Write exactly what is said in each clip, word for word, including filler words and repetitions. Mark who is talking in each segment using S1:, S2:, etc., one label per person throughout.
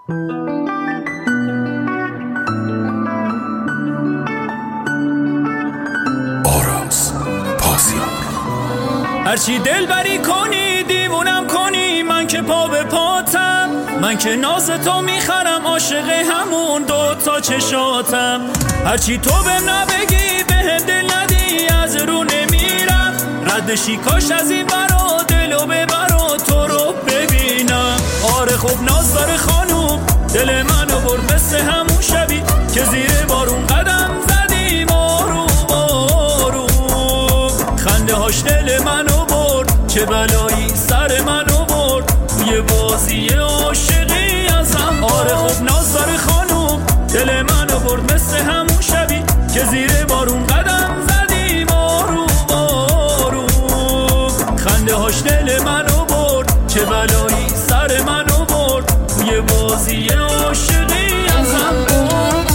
S1: آراز پاسیان.
S2: هرچی دل بری کنی دیوونم کنی، من که پا به پاتم، من که ناز تو میخرم، عاشق همون دو تا چشاتم. هرچی تو بهم نبگی به دل ندی، از رو نمیرم ردشی، کاش از این برا دلو ببرا تو رو ببینم. آره خب ناز داره خانوم، دل منو برد مثل همون شبی که زیر بارون قدم زدیم آروم آروم. خنده هاش دل منو برد، چه بلایی سر منو برد، یه بازی عاشقی ازم. آره خب ناز داره خانوم، دل منو برد مثل همون شبی که زیر بارون قدم زدیم آروم آروم. خنده هاش دل منو برد، چه بلایی سر منو برد، یه بازی عاشقی ازم برد.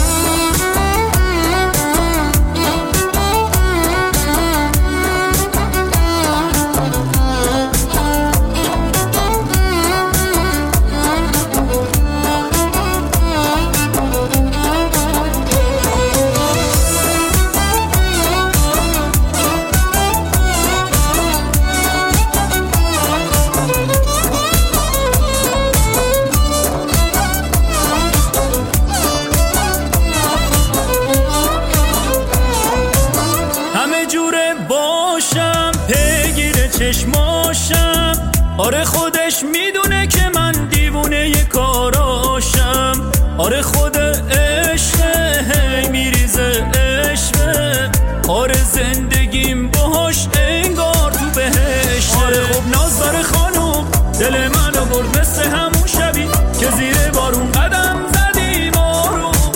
S2: چشماشم آره خودش میدونه که من دیوونه ی کاراشم. آره خود عشقه هی میریزه عشقه، آره زندگیم باهاش انگار تو بهشته. آره خب ناز داره خانوم، دل منو برد مثل همون شبی که زیر بارون قدم زدیم آروم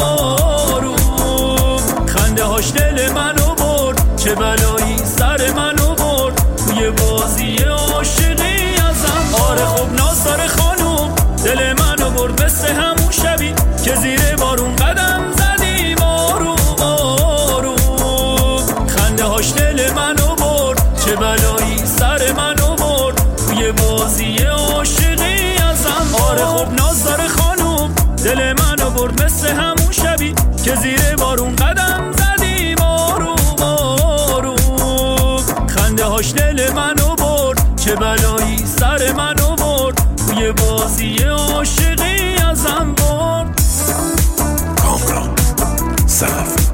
S2: آروم. خنده هاش دل منو برد، چه بلایی سر منو برد، یه بازی عاشقی ازم. آره خب ناز داره خانوم، دل منو برد مثل همون شبی که زیر بارون قدم زدیم آروم آروم. خنده هاش دل منو برد، چه بلایی سر منو برد، یه بازی عاشقی ازم. آره خب ناز داره خانوم، دل منو برد مثل همون شبی که زیر بارون قدم زدیم آروم آروم. خنده هاش دل منو برد، چه بلایی سر منو برد، یه بازی عاشقی ازم برد.
S1: کامران صرف